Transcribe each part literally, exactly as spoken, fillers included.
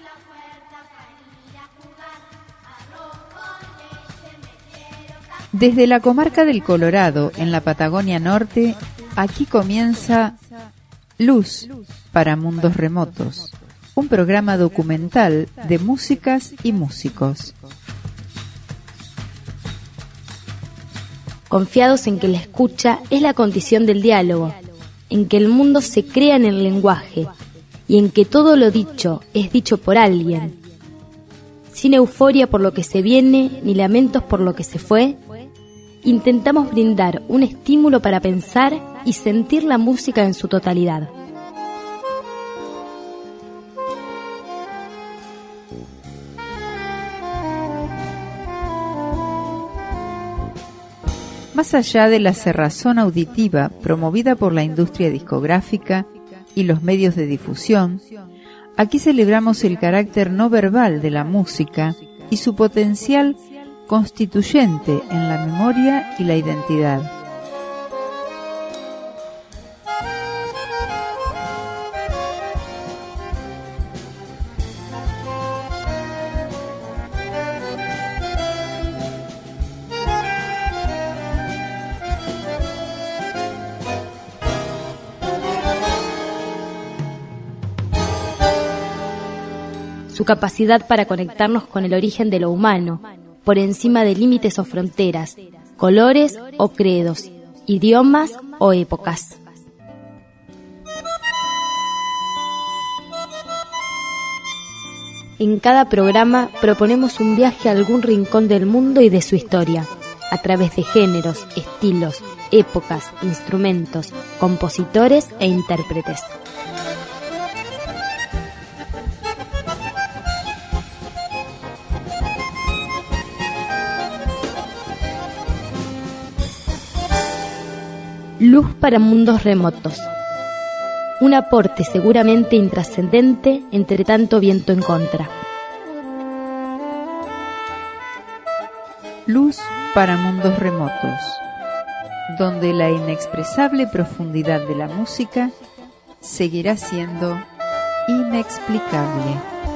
Desde la comarca del Colorado, en la Patagonia Norte, aquí comienza Luz para Mundos Remotos, un programa documental de músicas y músicos. Confiados en que la escucha es la condición del diálogo, en que el mundo se crea en el lenguaje y en que todo lo dicho es dicho por alguien. Sin euforia por lo que se viene, ni lamentos por lo que se fue, intentamos brindar un estímulo para pensar y sentir la música en su totalidad. Más allá de la cerrazón auditiva promovida por la industria discográfica y los medios de difusión, aquí celebramos el carácter no verbal de la música y su potencial constituyente en la memoria y la identidad. Su capacidad para conectarnos con el origen de lo humano, por encima de límites o fronteras, colores o credos, idiomas o épocas. En cada programa proponemos un viaje a algún rincón del mundo y de su historia, a través de géneros, estilos, épocas, instrumentos, compositores e intérpretes. Luz para Mundos Remotos. Un aporte seguramente intrascendente entre tanto viento en contra. Luz para Mundos Remotos, donde la inexpresable profundidad de la música seguirá siendo inexplicable.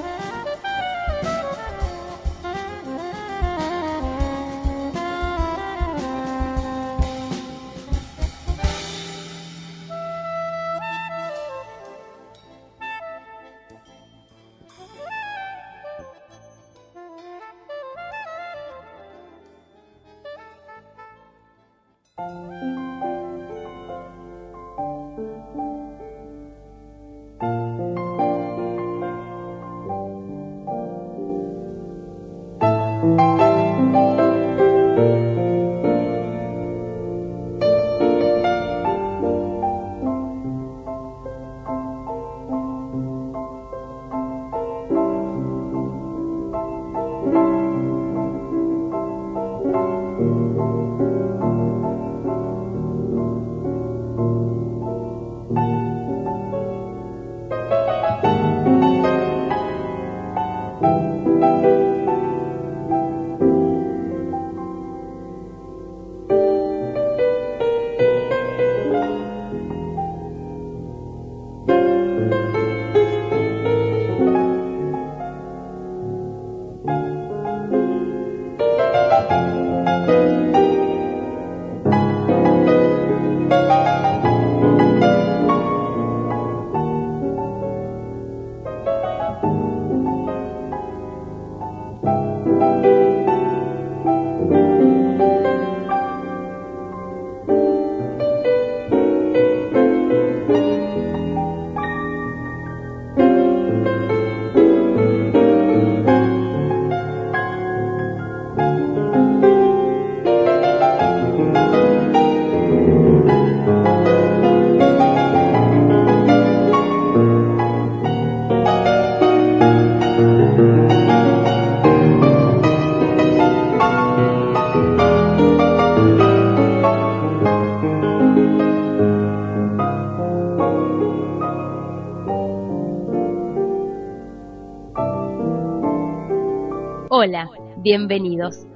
Hola, bienvenidos.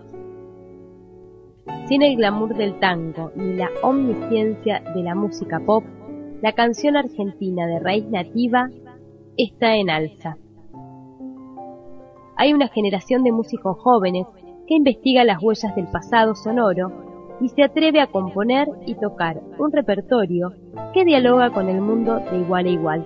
Sin el glamour del tango ni la omnisciencia de la música pop, la canción argentina de raíz nativa está en alza. hay una generación de músicos jóvenes que investiga las huellas del pasado sonoro y se atreve a componer y tocar un repertorio que dialoga con el mundo de igual a igual.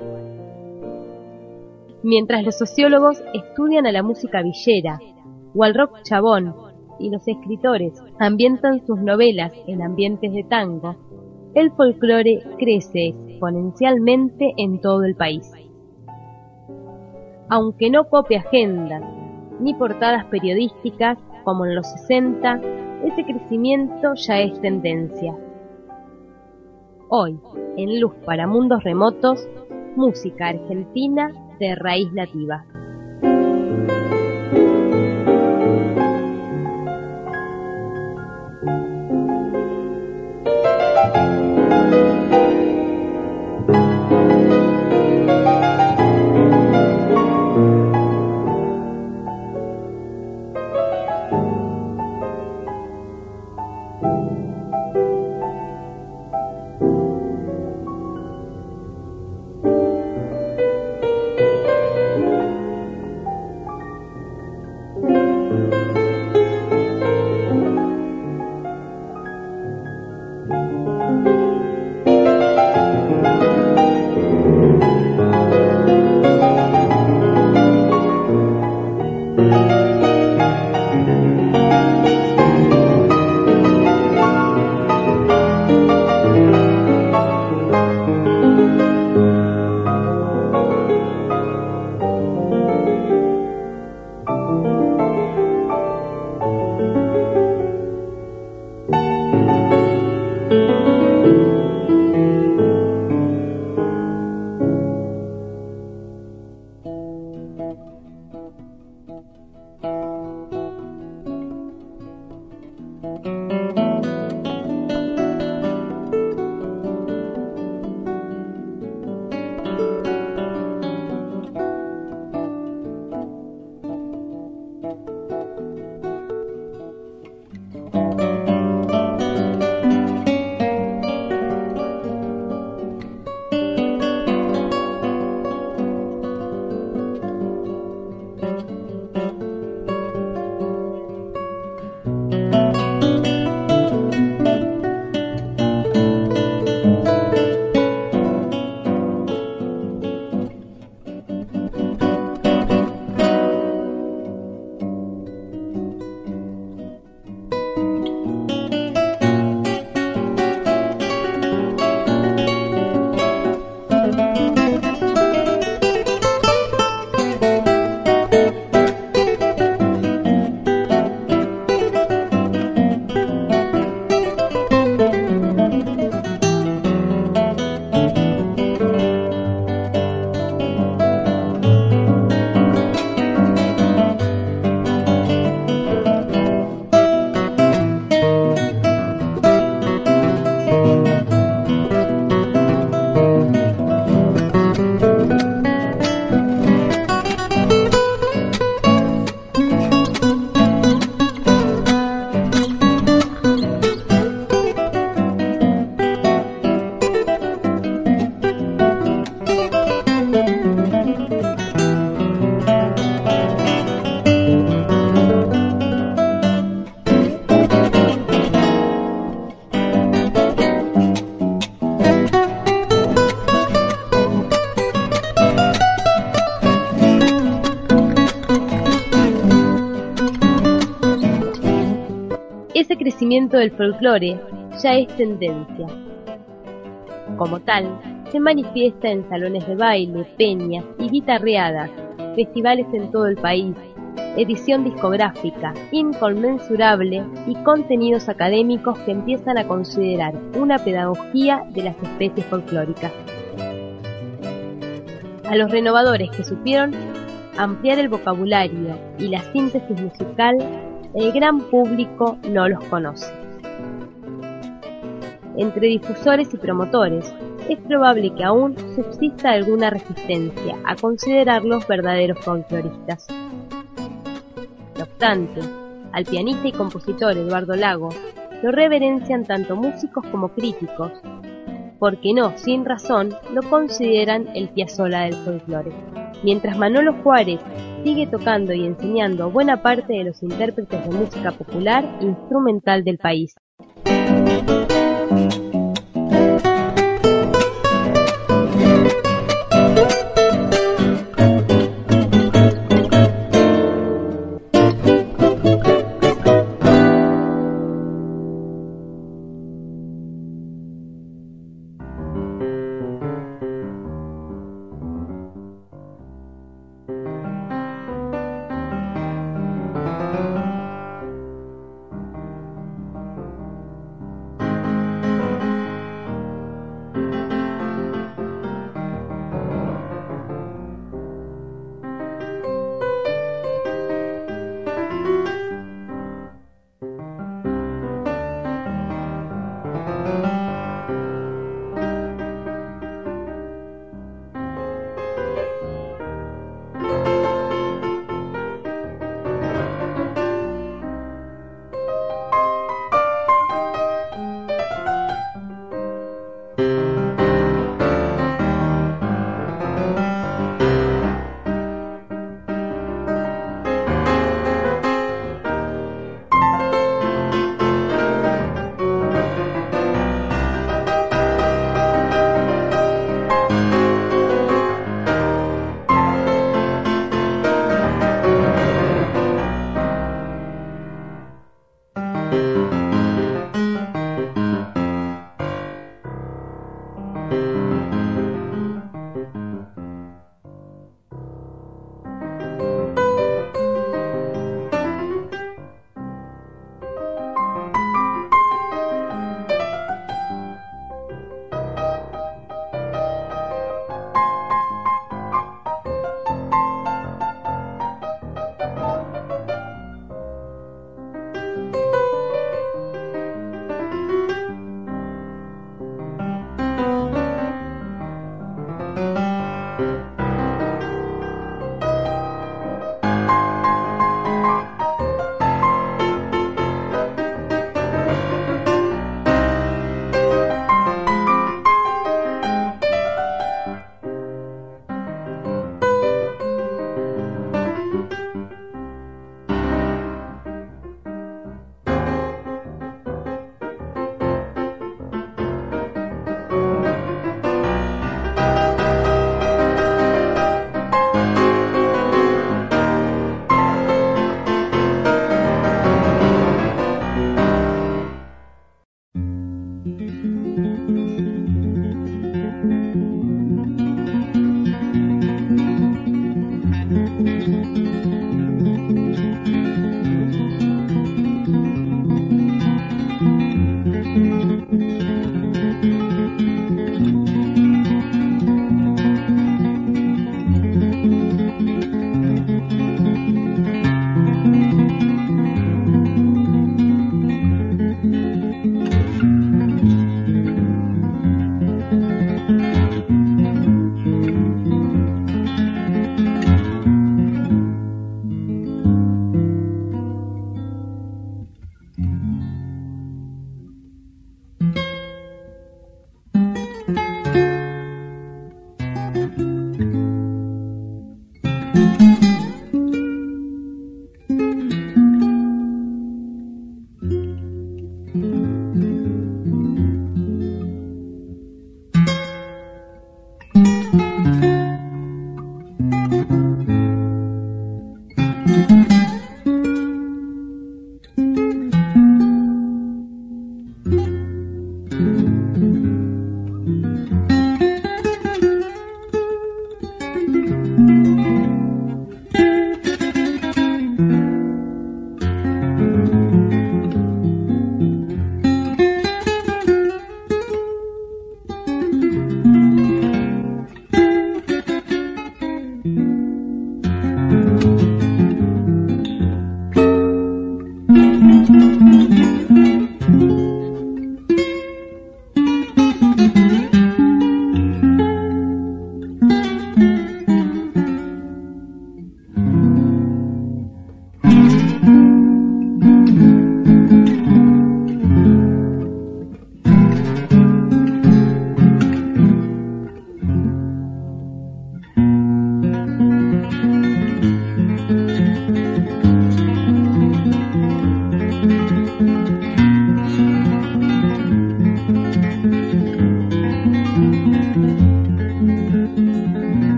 Mientras los sociólogos estudian a la música villera o al rock chabón y los escritores ambientan sus novelas en ambientes de tango, el folclore crece exponencialmente en todo el país. Aunque no copie agendas ni portadas periodísticas como en los sesenta, ese crecimiento ya es tendencia. Hoy, en Luz para Mundos Remotos, música argentina de raíz nativa. Ese crecimiento del folclore ya es tendencia. Como tal, se manifiesta en salones de baile, peñas y guitarreadas, festivales en todo el país, edición discográfica inconmensurable y contenidos académicos que empiezan a considerar una pedagogía de las especies folclóricas. A los renovadores que supieron ampliar el vocabulario y la síntesis musical, el gran público no los conoce. Entre difusores y promotores, es probable que aún subsista alguna resistencia a considerarlos verdaderos folcloristas. No obstante, al pianista y compositor Eduardo Lago lo reverencian tanto músicos como críticos, porque no sin razón lo consideran el Piazzolla del folclore. Mientras Manolo Juárez sigue tocando y enseñando a buena parte de los intérpretes de música popular instrumental del país.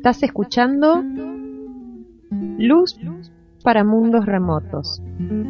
Estás escuchando Luz para Mundos Remotos.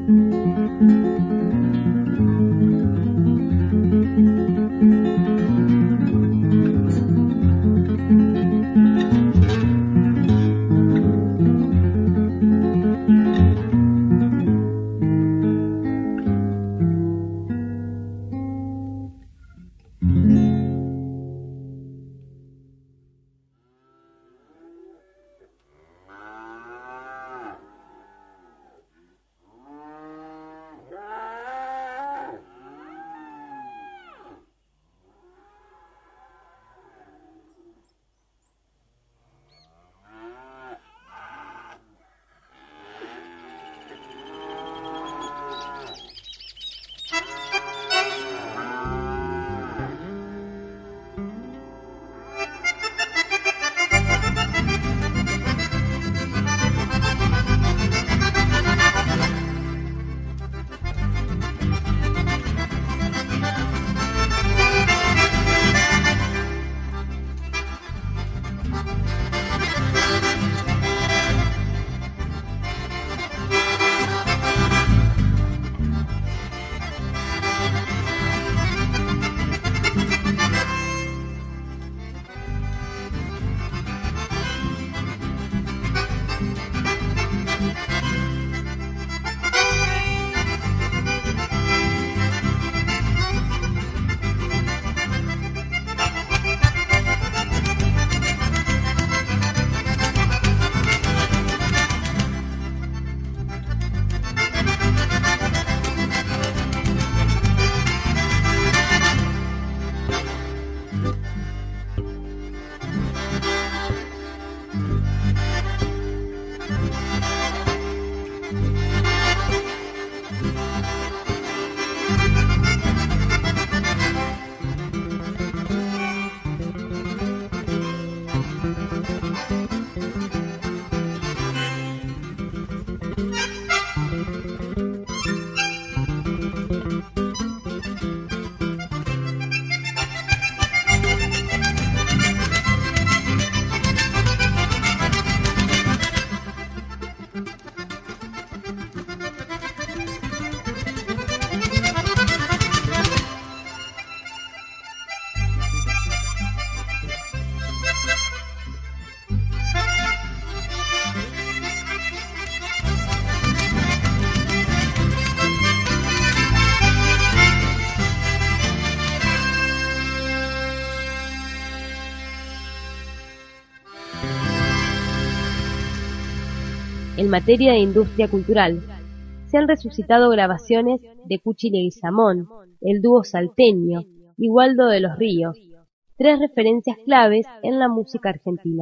En materia de industria cultural, se han resucitado grabaciones de Cuchi Leguizamón, el dúo salteño y Waldo de los Ríos, tres referencias claves en la música argentina.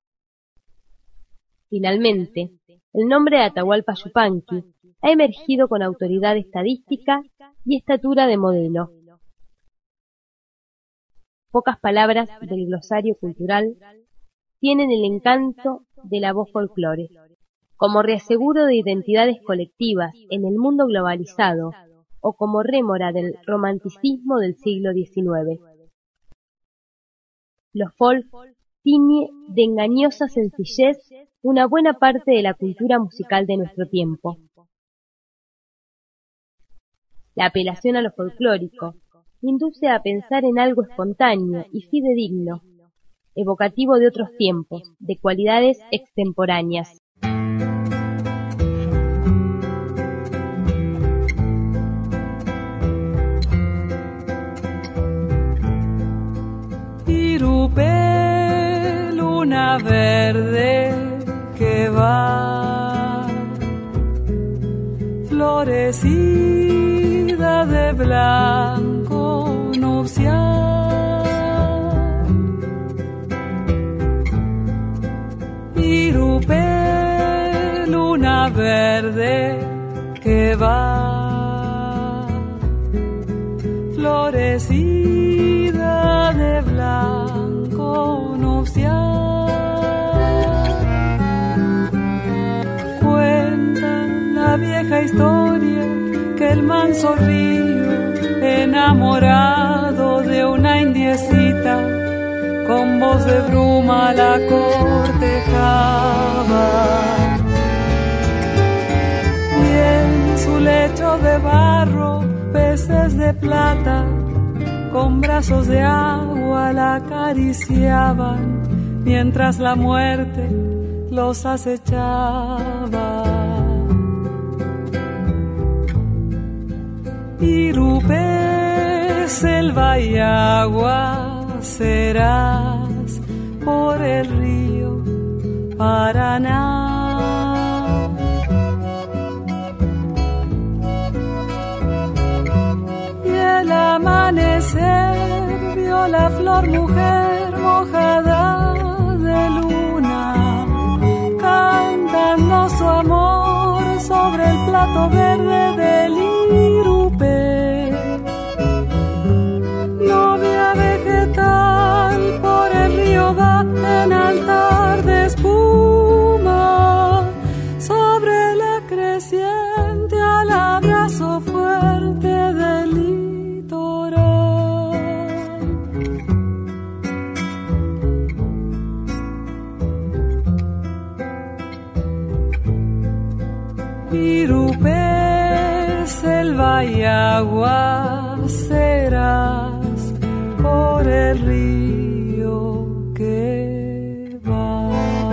Finalmente, el nombre de Atahualpa Yupanqui ha emergido con autoridad estadística y estatura de modelo. Pocas palabras del glosario cultural tienen el encanto de la voz folclore, como reaseguro de identidades colectivas en el mundo globalizado o como rémora del romanticismo del siglo diecinueve. Los folk tiñe de engañosa sencillez una buena parte de la cultura musical de nuestro tiempo. La apelación a lo folclórico induce a pensar en algo espontáneo y fidedigno, evocativo de otros tiempos, de cualidades extemporáneas. Irupé, luna verde que va, florecida de blanco nupcial. Irupé, luna verde que va, florecida de blanco nupcial. Cuentan la vieja historia que el manso río, enamorado de una indiecita, con voz de bruma la cortejaba. Y en su lecho de barro, peces de plata, con brazos de agua la acariciaban, mientras la muerte los acechaba. Irupé, selva y agua, serás por el río Paraná. Y el amanecer vio la flor mujer mojada de luna, cantando su amor sobre el plato verde del Irupé. Novia vegetal por el río va en altar de espuma, sobre la creciente al abrazo fuerte del litoral. Irupé, selva y agua, serás por el río que va.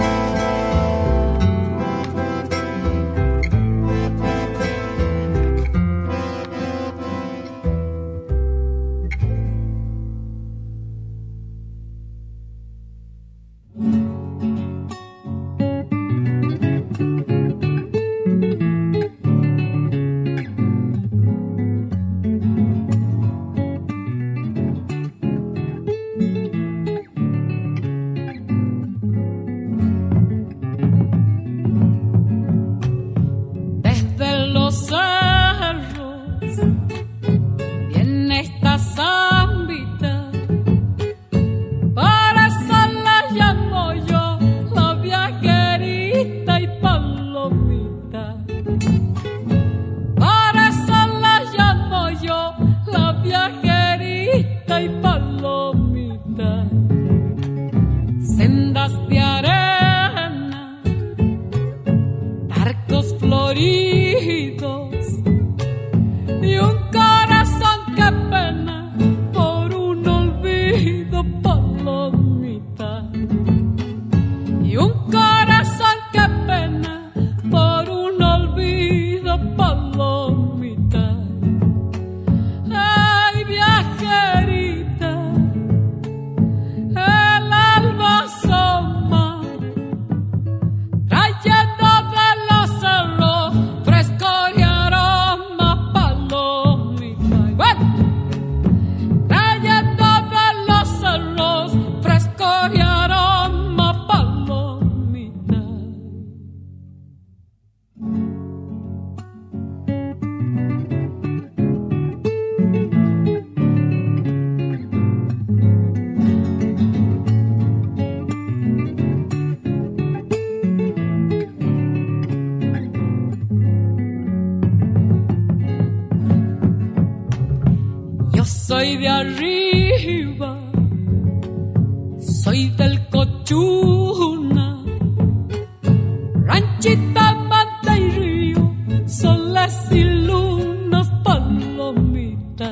Soy de arriba, soy del Cochuna, ranchita, mata y río, soles y lunas, palomita.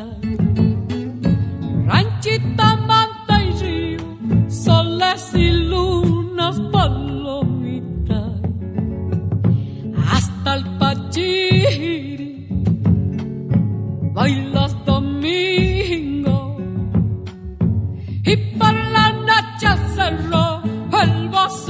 Ranchita, mata y río, soles y lunas, palomita. Hasta el Pachiri bailas domingo y por la noche cerró el bosque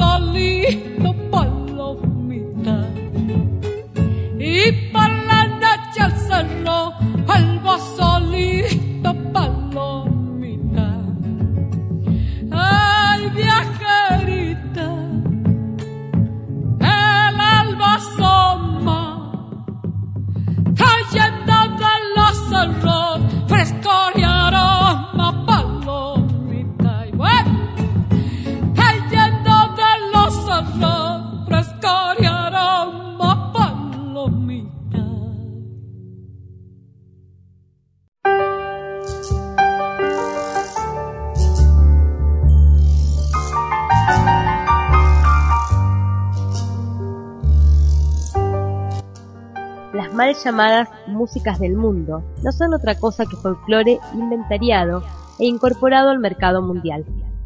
mal llamadas músicas del mundo no son otra cosa que folclore inventariado e incorporado al mercado mundial.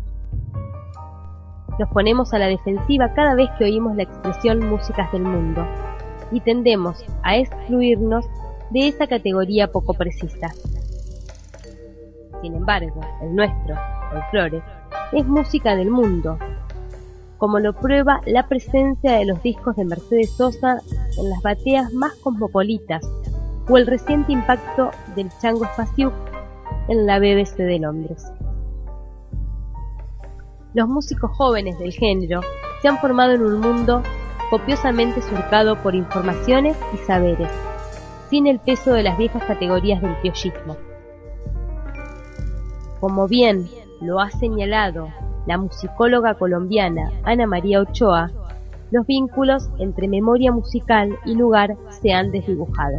Nos ponemos a la defensiva cada vez que oímos la expresión músicas del mundo y tendemos a excluirnos de esa categoría poco precisa. Sin embargo, el nuestro, folclore, es música del mundo, como lo prueba la presencia de los discos de Mercedes Sosa en las bateas más cosmopolitas o el reciente impacto del Chango Spasiuk en la B B C de Londres. Los músicos jóvenes del género se han formado en un mundo copiosamente surcado por informaciones y saberes, sin el peso de las viejas categorías del piollismo. Como bien lo ha señalado la musicóloga colombiana Ana María Ochoa, los vínculos entre memoria musical y lugar se han desdibujado.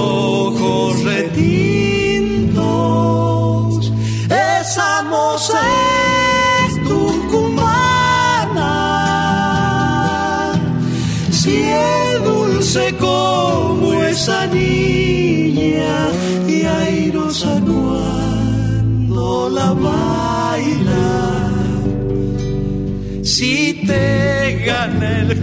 Ojos retintos, esa moza si es dulce como esa niña y airosa cuando la baila, si te gana el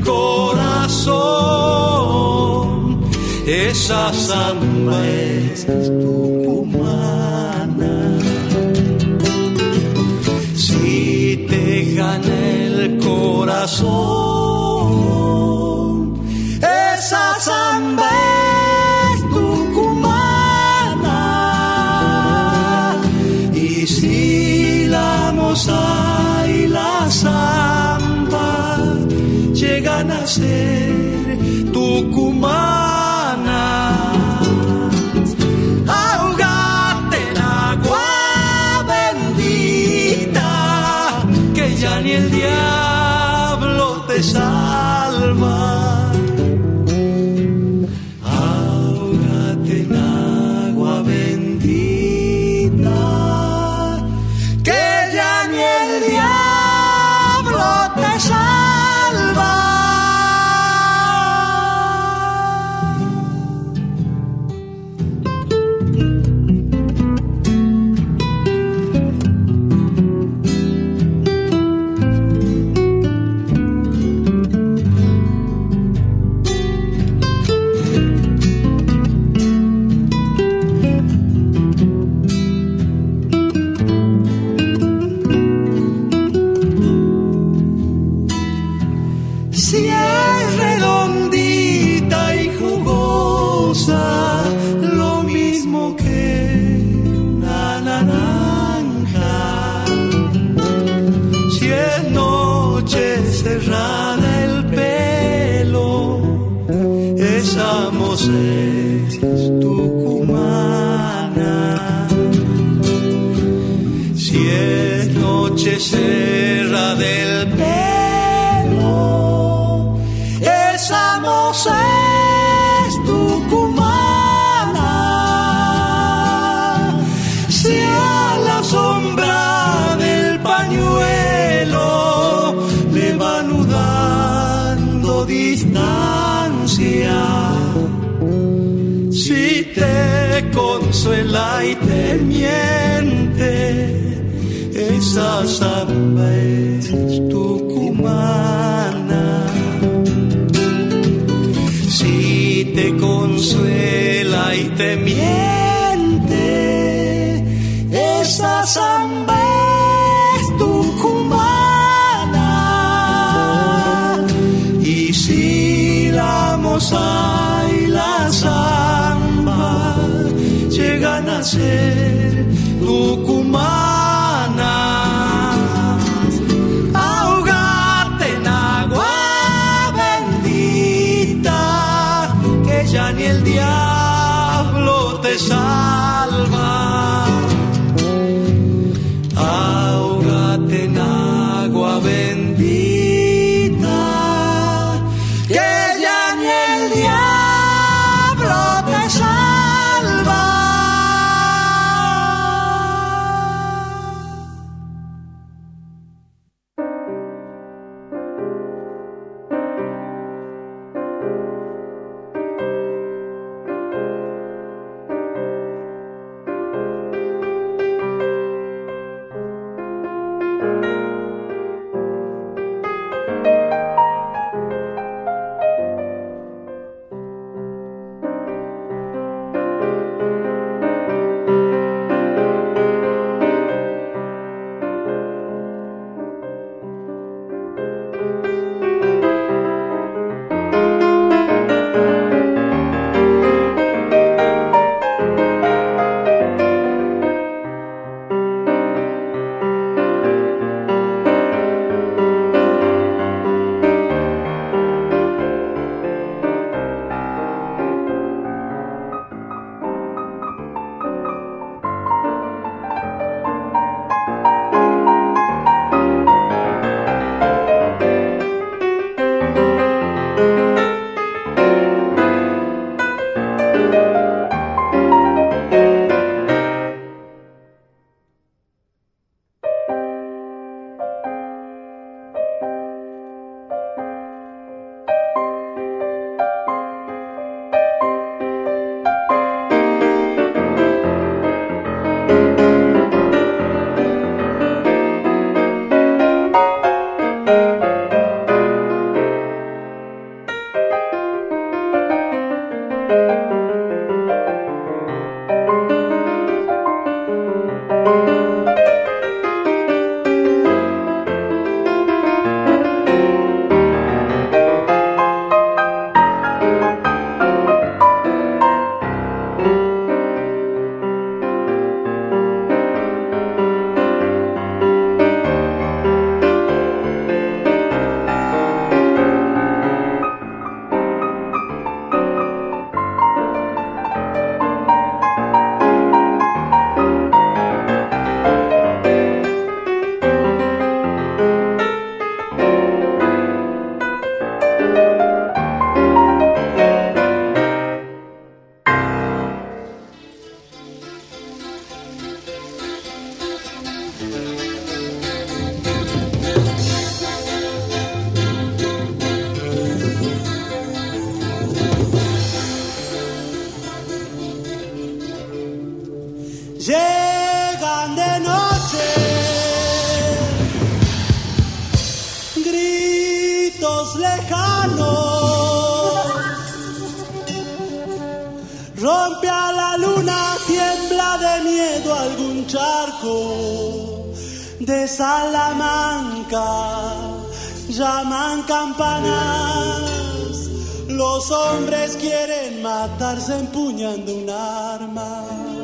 corazón, esa samba es tucumana. Si te gana el corazón, esa samba es tucumana. Y si la moza y la samba llegan a ser tucumanas, ahogate en agua bendita, que ya ni el diablo te salva. Ahógate en agua bendita, que ya ni el diablo te salva. Si es redondita y jugosa, lo mismo que una naranja. Si es noche cerrada el pelo, esa moza es tucumana. Si es noche cerrada el pelo, esa moza es tucumana. Si a la sombra del pañuelo le va anudando distancia, si te consuela y te miente, esa samba es tucumana. Si te consuela y te miente, esa samba es tucumana. Y si la moza y la samba llegan a ser tucumanas, ahógate en agua bendita, que ya ni el diablo te salva. Ahógate en agua bendita, que ya ni el diablo te salva. Llegan de noche gritos lejanos, rompe a la luna, tiembla de miedo algún charco de Salamanca, llaman campanas, los hombres quieren matarse empuñando un arma.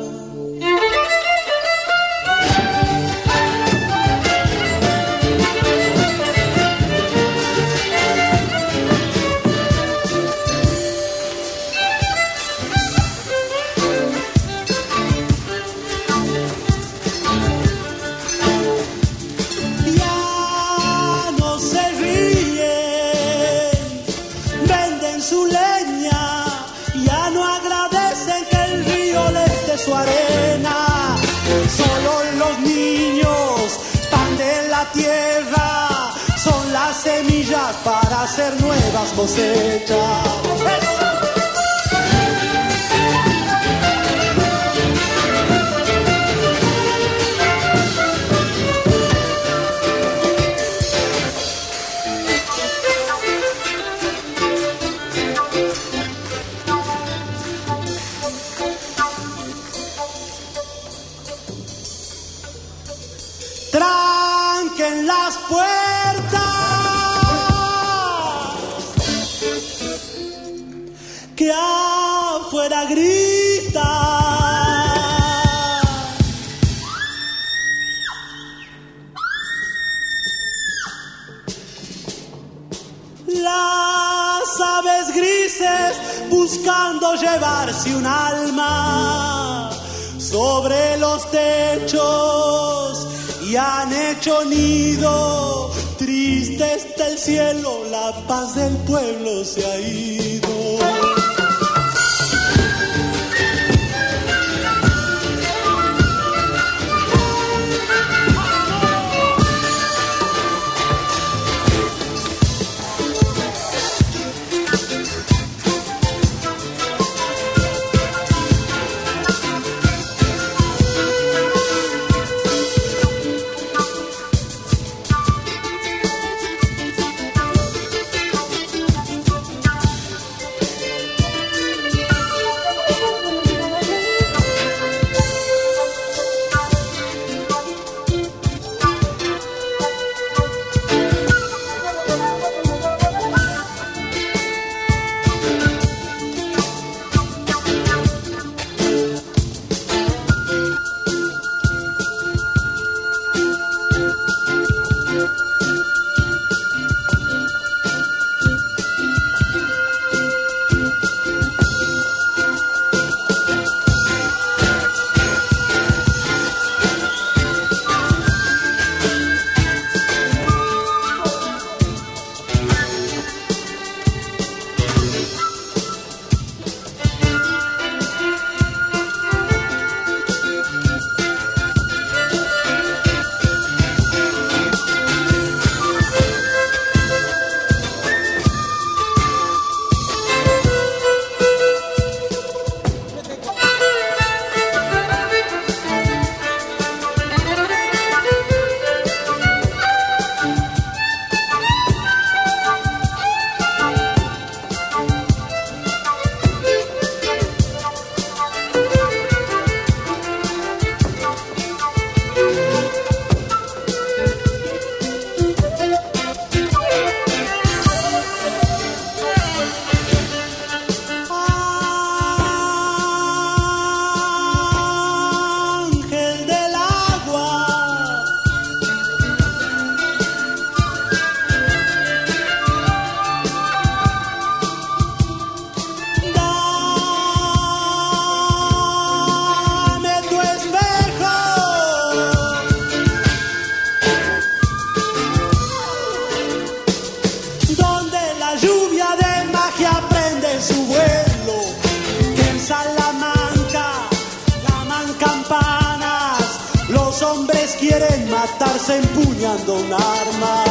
Su arena, solo los niños, pan de la tierra, son las semillas para hacer nuevas cosechas. Tranquen las puertas, que afuera grita. Las aves grises buscando llevarse un alma sobre los techos. Y han hecho nido, triste está el cielo, la paz del pueblo se ha ido. que aprende su vuelo, que en Salamanca llaman campanas, los hombres quieren matarse empuñando un arma.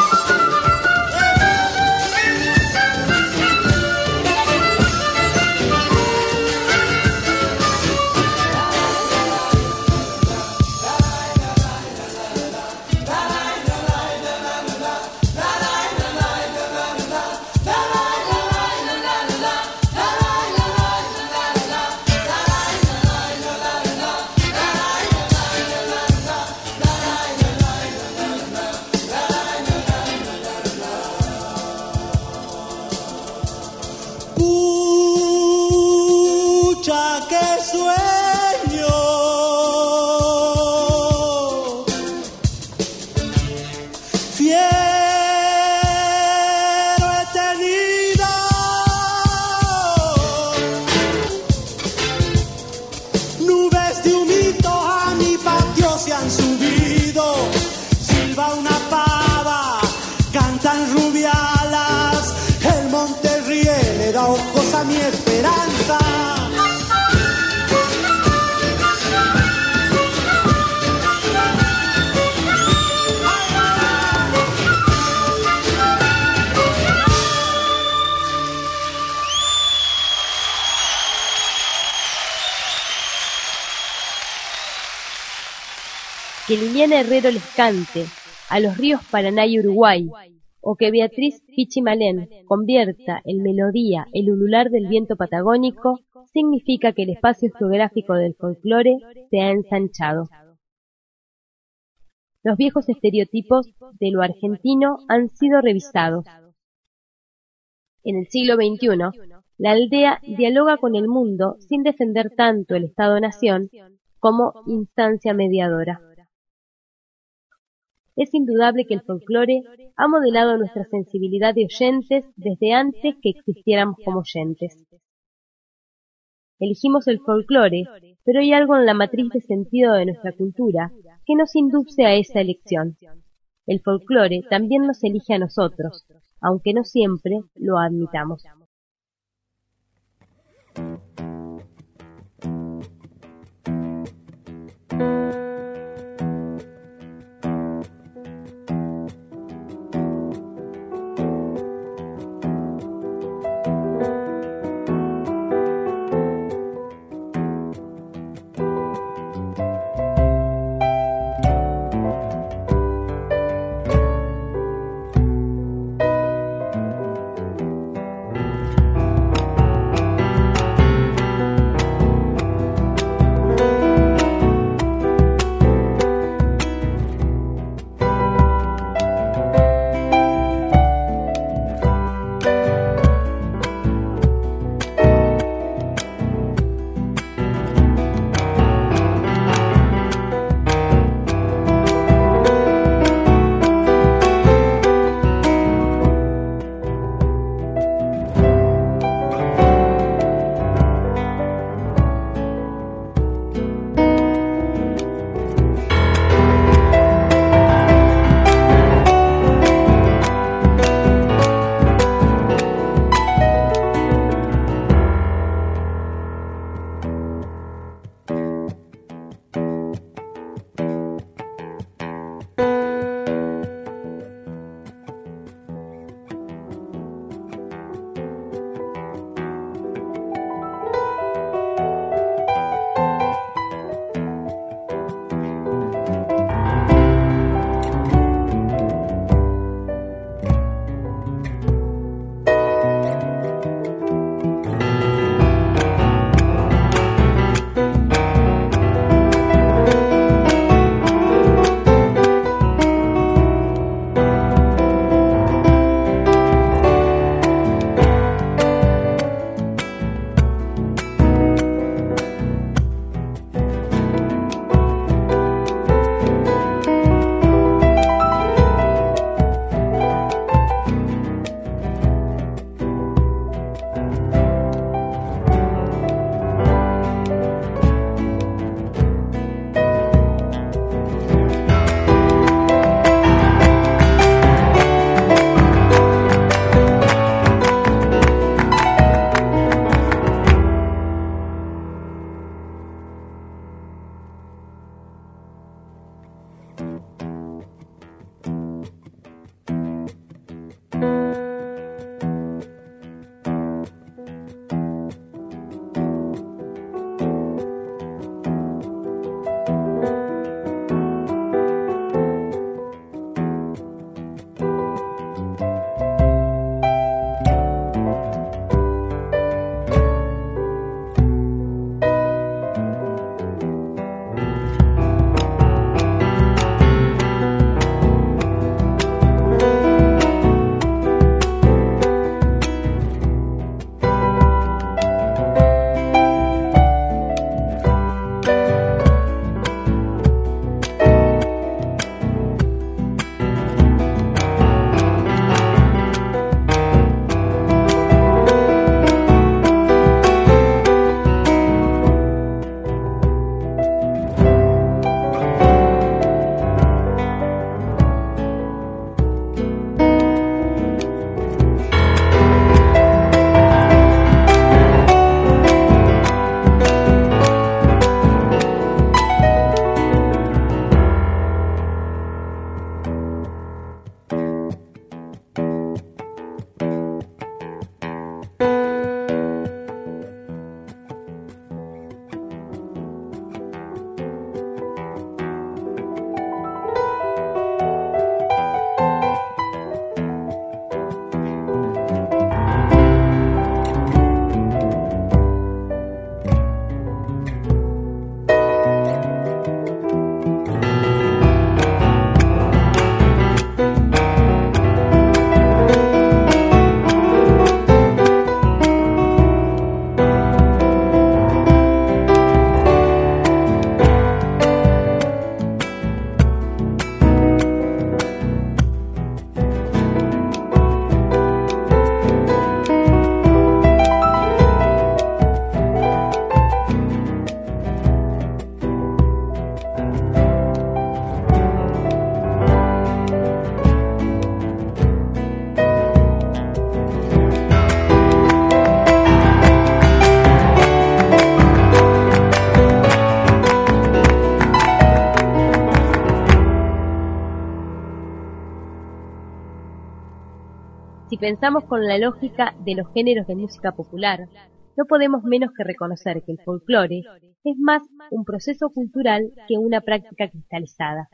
Mi esperanza. Que Liliana Herrero les cante a los ríos Paraná y Uruguay, o que Beatriz Pichimalén convierta en melodía el ulular del viento patagónico, significa que el espacio geográfico del folclore se ha ensanchado. Los viejos estereotipos de lo argentino han sido revisados. En el siglo veintiuno, la aldea dialoga con el mundo sin defender tanto el Estado-Nación como instancia mediadora. Es indudable que el folclore ha modelado nuestra sensibilidad de oyentes desde antes que existiéramos como oyentes. Elegimos el folclore, pero hay algo en la matriz de sentido de nuestra cultura que nos induce a esa elección. El folclore también nos elige a nosotros, aunque no siempre lo admitamos. Si pensamos con la lógica de los géneros de música popular, no podemos menos que reconocer que el folclore es más un proceso cultural que una práctica cristalizada.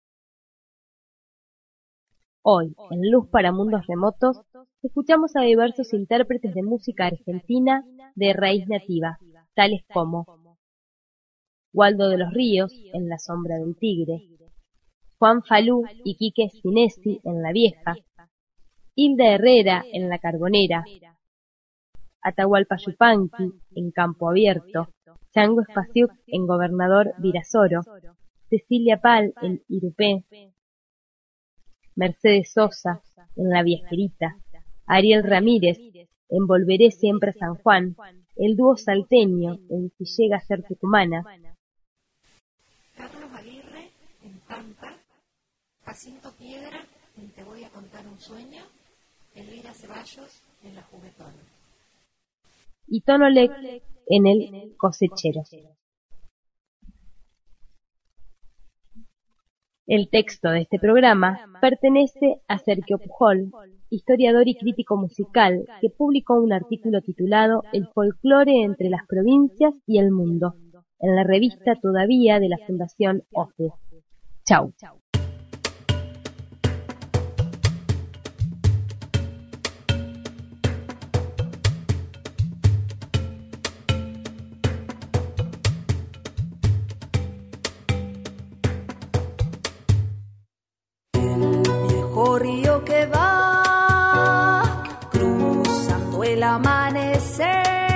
Hoy, en Luz para Mundos Remotos, escuchamos a diversos intérpretes de música argentina de raíz nativa, tales como Waldo de los Ríos, en La Sombra del Tigre, Juan Falú y Quique Sinesi, en La Vieja, Hilda Herrera, en La Carbonera, Atahualpa Yupanqui, en Campo Abierto, Chango Espasiuk, en Gobernador Virasoro, Cecilia Pal, en Irupé, Mercedes Sosa, en La Viajerita, Ariel Ramírez, en Volveré Siempre a San Juan, el dúo salteño, en Si Llega a Ser Tucumana, Carlos Aguirre, en Pampa, Jacinto Piedra, en Te Voy a Contar un Sueño, Elvira Ceballos, en La Juguetona, y Tono Lec, en El Cosechero. El texto de este programa pertenece a Sergio Pujol, historiador y crítico musical, que publicó un artículo titulado El folclore entre las provincias y el mundo, en la revista Todavía de la Fundación O C D E. Chau. Río que va cruzando el amanecer,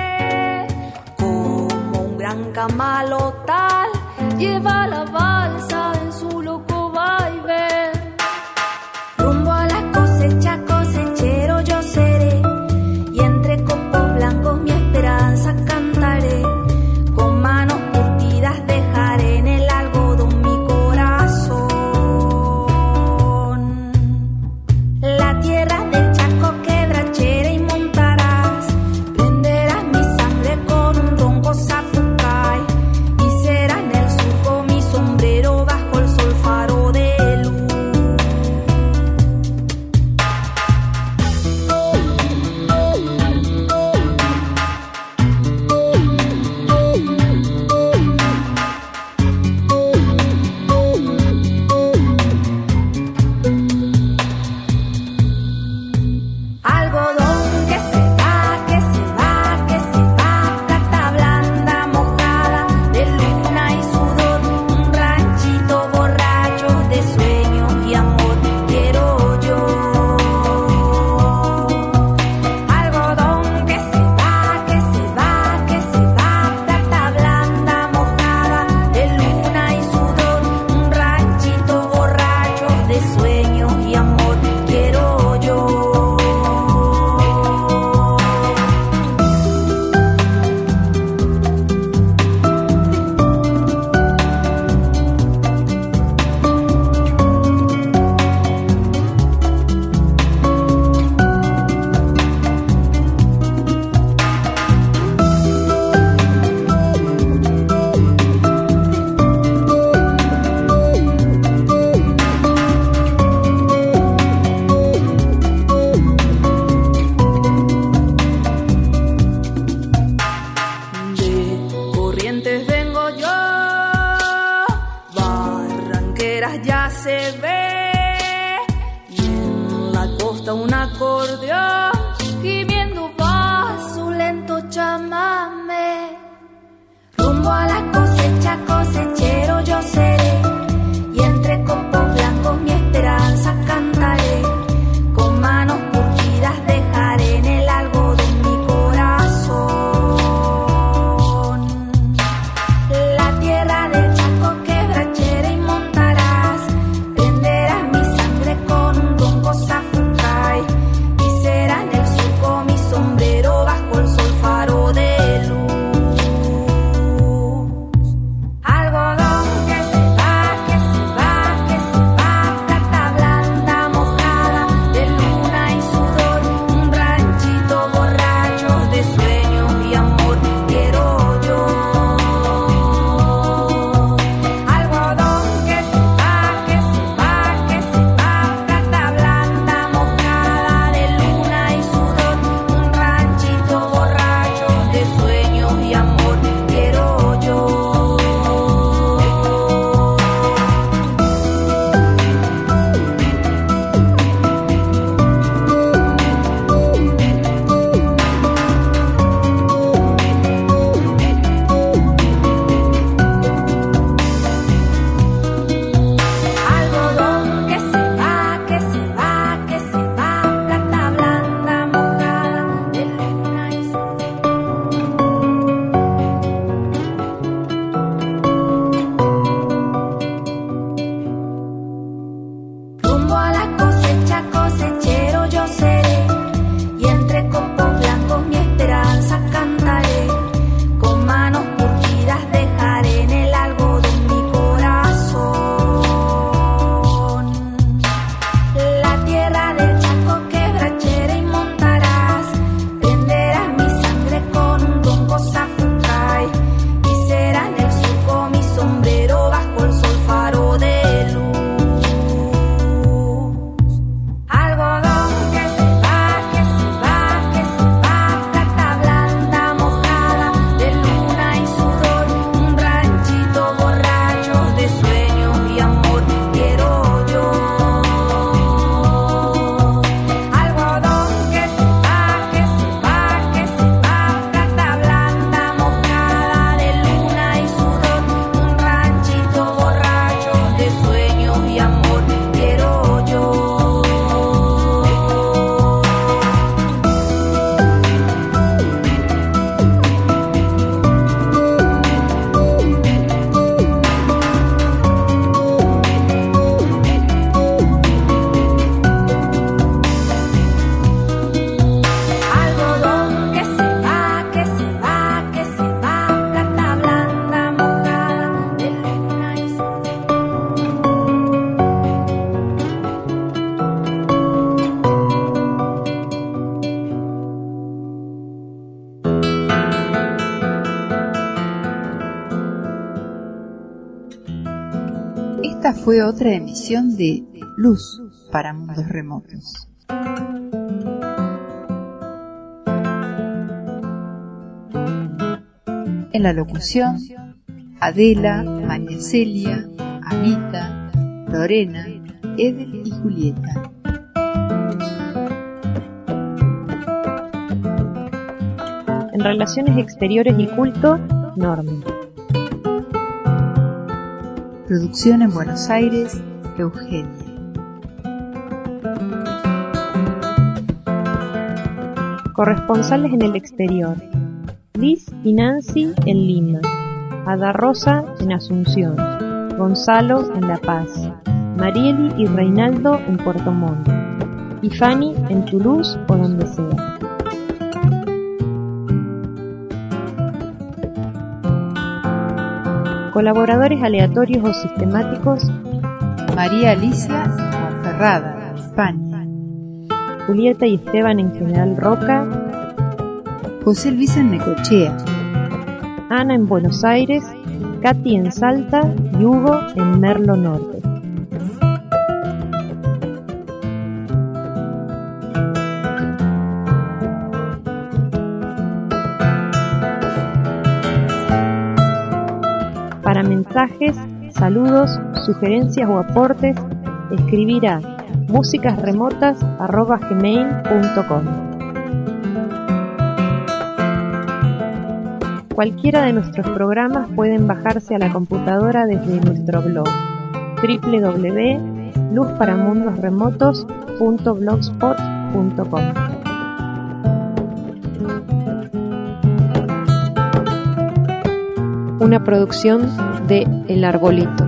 como un gran camalotal lleva la balsa en su loco vaivén. Rumbo a la cosecha, cosechero yo seré, y entre copos blancos mi esperanza cantaré. Con manos curtidas dejaré en el algodón mi corazón. La tierra del Chaco quebrachera y montarás, prenderás mi sangre con un ronco zapucay, y será en el surco mi sombrero bajo Esta fue otra emisión de Luz para Mundos Remotos. En la locución, Adela, María Celia, Anita, Lorena, Edel y Julieta. En Relaciones Exteriores y Culto, Norma. Producción en Buenos Aires, Eugenia. Corresponsales en el exterior, Liz y Nancy en Lima, Ada Rosa en Asunción, Gonzalo en La Paz, Marieli y Reinaldo en Puerto Montt, y Fanny en Toulouse o donde sea. Colaboradores aleatorios o sistemáticos: María Alicia Monferrada, España. Julieta y Esteban en General Roca. José Luis en Necochea. Ana en Buenos Aires, Katy en Salta y Hugo en Merlo Norte. Para mensajes, saludos, sugerencias o aportes, escribir a músicasremotas arroba gmail punto com. Cualquiera de nuestros programas pueden bajarse a la computadora desde nuestro blog doble u doble u doble u punto luz para mundos remotos punto blogspot punto com. Una producción de El Arbolito.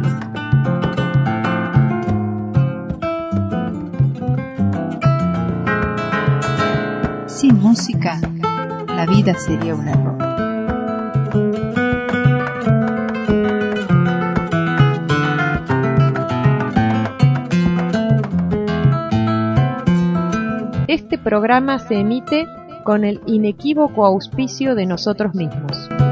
Sin música, la vida sería un error. Este programa se emite con el inequívoco auspicio de nosotros mismos.